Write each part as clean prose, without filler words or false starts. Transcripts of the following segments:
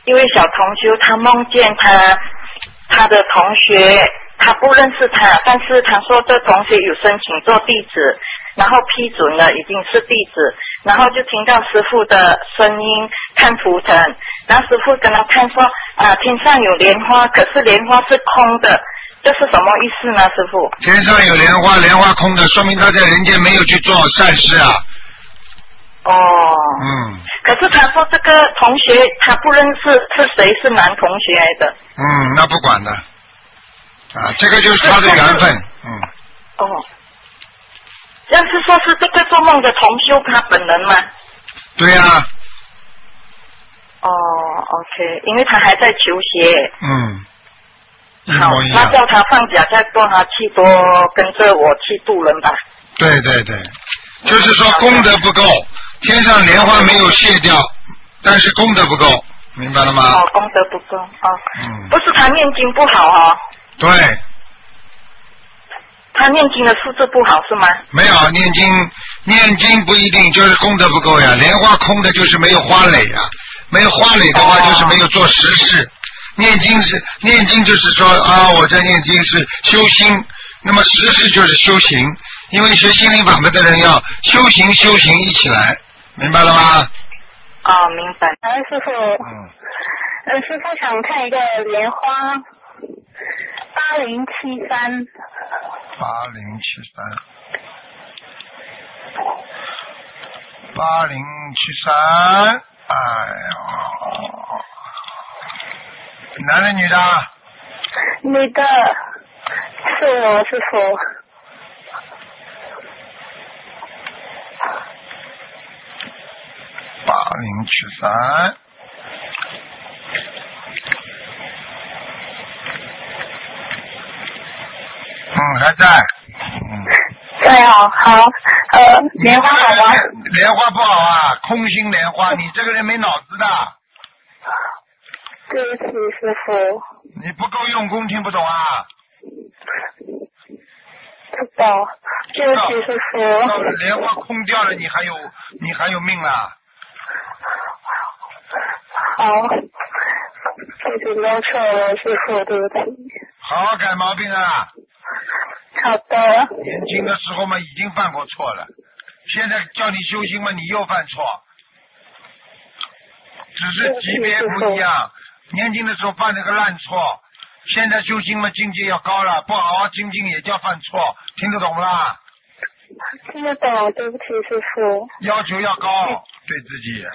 一位小同修，他梦见他的同学，他不认识他，但是他说这同学有申请做弟子，然后批准了，已经是弟子，然后就听到师父的声音看图腾，然后师父跟他看说天上有莲花，可是莲花是空的，这是什么意思呢？师父？ 天上有莲花，莲花空的，说明他在人间没有去做善事啊。 哦。可是他说这个同学他不认识是谁，是男同学来的。 那不管的啊，这个就是他的缘分。 哦，这样是说是这个做梦的同修他本人吗？ 对呀。 OK， 因为他还在求学。 好， 那叫他放假再做他去多跟着我去渡人吧。对， 就是说功德不够，天上莲花没有卸掉，但是功德不够，明白了吗？ 功德不够不是他念经不好对。 他念经的素质不好是吗？ 没有，念经不一定就是功德不够呀，莲花空的就是没有花蕾呀，没有花蕾的话就是没有做实事。念经就是说我在念经是修心，那么实事就是修行，因为学心灵法门的人要修行一起来，明白了吗？ 明白。 师傅，师傅想看一个莲花8073。 8073，哎呦，男的女的？ 女的，是我师傅。 8073，还在。 对好，莲花好吗？ 莲花不好啊，空心莲花，你这个人没脑子的。 对不起，师傅。 你不够用功，听不懂啊？ 知道，对不起，师傅。 莲花空掉了，你还有命啦？ 好，自己弄错了，师傅，对不起。 好好改毛病啊！ 好的。 年轻的时候嘛，已经犯过错了，现在叫你修行嘛，你又犯错，只是级别不一样。年轻的时候犯了个烂错，现在修行嘛，境界要高了，不好好精进也叫犯错，听得懂不啦？ 听得懂，对不起，师傅。 要求要高，对自己。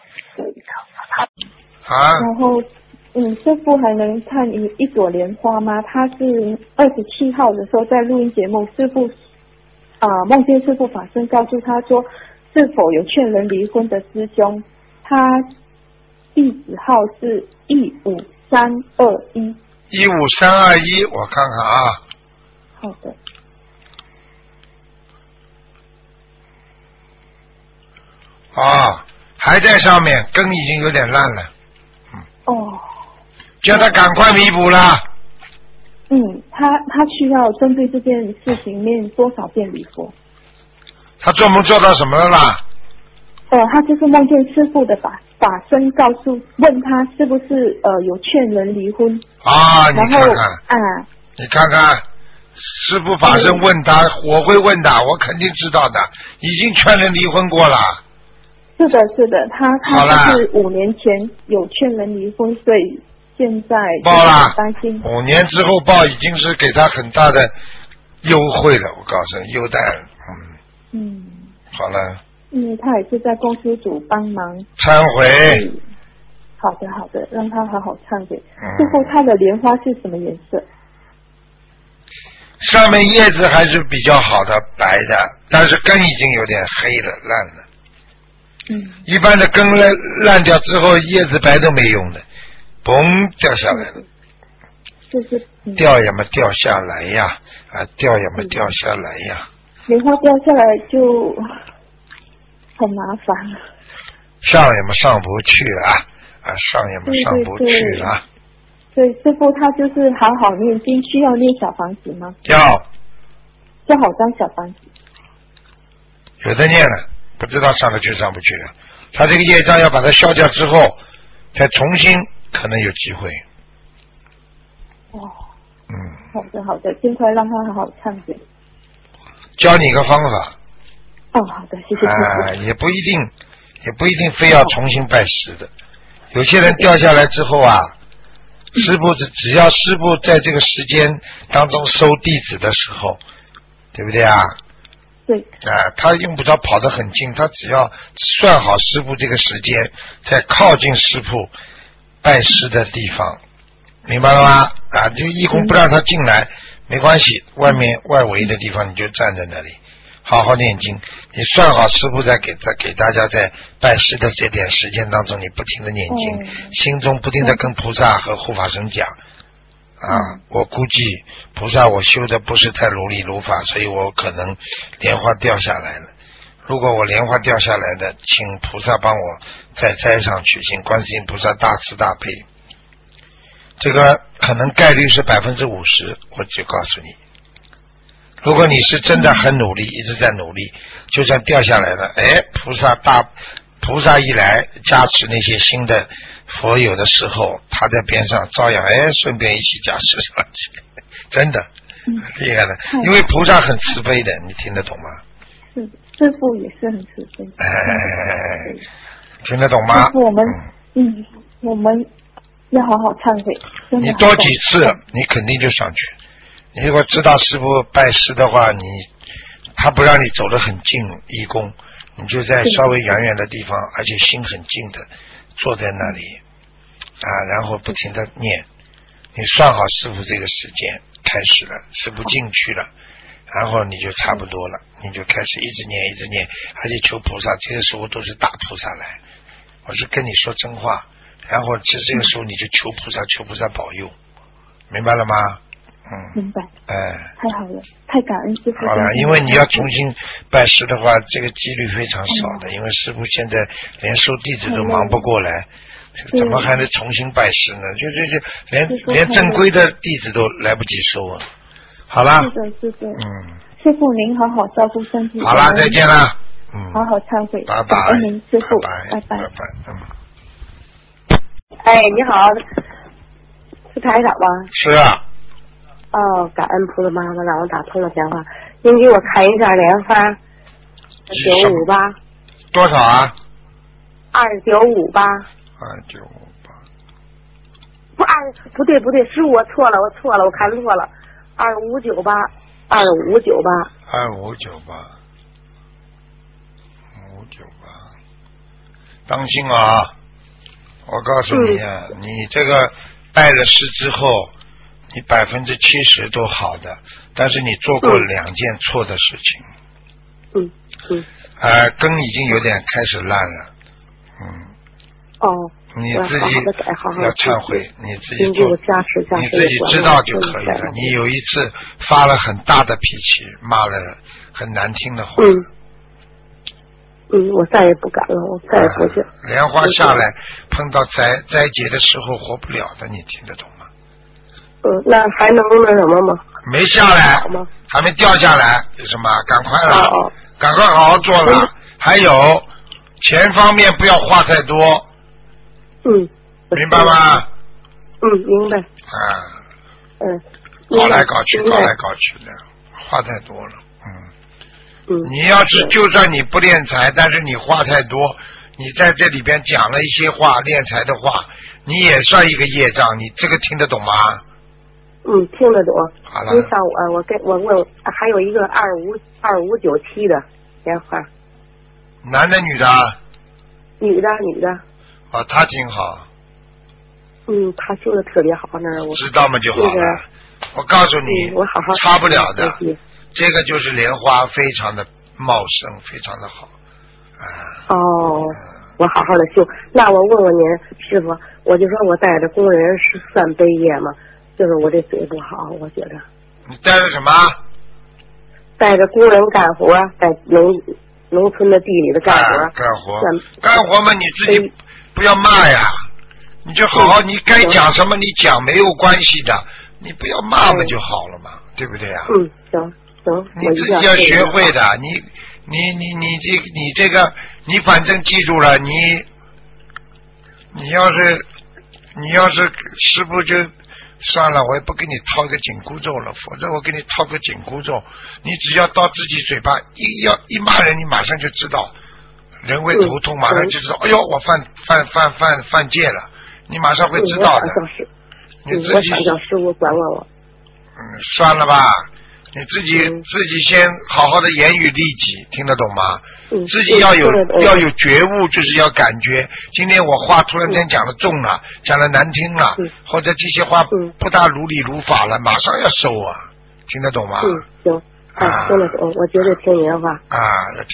然后，师傅还能看一朵莲花吗？他是27号的时候在录音节目，师傅梦见师傅法身告诉他说，是否有劝人离婚的师兄，他地址号是15321。 15321，我看看啊。 好的。 还在上面，根已经有点烂了。叫他赶快弥补啦。 他需要针对这件事情念多少遍礼佛？ 他做梦做到什么了啦？ 他就是梦见师父的法身问他是不是有劝人离婚你看看你看看师父法身问他，我会问他，我肯定知道的，已经劝人离婚过了。 是的，他是5年前有劝人离婚，所以现在报了， 担心 5年之后报已经是给他很大的优惠了，我告诉你，优待了。好了。 他也是在公司组帮忙忏悔。 好的，让他好好忏悔。最后他的莲花是什么颜色？ 上面叶子还是比较好的，白的，但是根已经有点黑了，烂了。一般的根烂掉之后，叶子白都没用的，嘣掉下来了。掉也没掉下来呀，掉也没掉下来呀。 莲花掉下来就很麻烦。 上也没上不去了，上也没上不去了。 所以师父他就是好好念经，需要念小房子吗？ 要。 多少张小房子？ 有的念了，不知道上得去上不去了。他这个业障要把它消掉之后，再重新可能有机会。 哦。好的好的，尽快让他好好忏悔。 教你一个方法。 哦，好的，谢谢师傅。 也不一定非要重新拜师的。有些人掉下来之后啊，师父只要师父在这个时间当中收弟子的时候，对不对啊？ 对。 他用不着跑得很近，他只要算好师父这个时间，在靠近师父拜师的地方，明白了吗？就义工不让他进来，没关系，外围的地方你就站在那里，好好念经。你算好师父在给大家在拜师的这点时间当中，你不停的念经，心中不停的跟菩萨和护法神讲。我估计菩萨我修的不是太如理如法，所以我可能莲花掉下来了。如果我莲花掉下来的，请菩萨帮我再摘上去，请观世音菩萨大慈大悲。这个可能概率是50%，我就告诉你。如果你是真的很努力，一直在努力，就算掉下来了，菩萨一来加持那些新的佛友的时候，他在边上照样顺便一起加持上去，真的厉害的，因为菩萨很慈悲的，你听得懂吗？ 是，师父也是很慈悲。 听得懂吗？ 师父，我们要好好忏悔。 你多几次，你肯定就上去。你如果知道师父拜师的话，他不让你走得很近，义工，你就在稍微远远的地方，而且心很静的坐在那里然后不停的念。你算好师父这个时间开始了，师父进去了，然后你就差不多了，你就开始一直念，而且求菩萨，这个时候都是大菩萨来，我是跟你说真话。然后其实这个时候你就求菩萨保佑，明白了吗？ 明白。太好了，太感恩师父。 好了，因为你要重新拜师的话，这个几率非常少的，因为师父现在连收弟子都忙不过来，怎么还能重新拜师呢？就连正规的弟子都来不及收啊。好了。 是的。师父您好好照顾身体。 好了，再见了。 好好忏悔。 拜拜。 感恩您师父。拜拜。 你好，是台长吗？ 是啊。 感恩菩萨妈妈让我打通了电话。您给我看一下莲花，958。 多少啊 ？2958。不对，师傅我错了，我看错了，2598。 当心啊！我告诉你你这个拜了师之后，你70%都好的，但是你做过2件错的事情。根已经有点开始烂了。你自己要忏悔，你自己做，你自己知道就可以了。你有一次发了很大的脾气，骂了很难听的话。 我再也不敢了，我再也不去。 莲花下来碰到灾劫的时候活不了的，你听得懂吗？ 那还能那什么吗？ 没下来，还没掉下来，有什么？赶快了，赶快好好做了。还有钱方面不要花太多。明白吗？ 明白。 搞来搞去的，花太多了。你要是就算你不敛财，但是你话太多，你在这里边讲了一些话敛财的话，你也算一个业障，你这个听得懂吗？ 听得懂。 好了。 您上我问，还有一个2597的莲花。 男的女的？ 女的。 他挺好。 他修的特别好，那我知道嘛就好了。我告诉你， 我好好差不了的。这个就是莲花，非常的茂盛，非常的好。 我好好的修。那我问问您，师傅，我就说我带着工人是算背业吗？就是我这嘴不好，我觉得。 你带着什么？ 带着工人干活，在农村的地里的干活。 干活嘛，你自己不要骂呀，你就好好，你该讲什么你讲没有关系的，你不要骂嘛就好了嘛，对不对呀？ 行。 你自己要学会的，你这个，你反正记住了，你要是你要是师父就算了，我也不给你掏个紧箍咒了，否则我给你掏个紧箍咒，你只要到自己嘴巴一骂人，你马上就知道人会头痛，马上就知道，哎呦，我犯戒了，你马上会知道的。你自己我想叫师傅管管我。 算了吧，你自己先好好的严于律己，听得懂吗？自己要有觉悟，就是要感觉今天我话突然间讲的重了，讲的难听了，或者这些话不大如理如法了，马上要收啊，听得懂吗？ 行，听得懂，我绝对听你的话。 啊。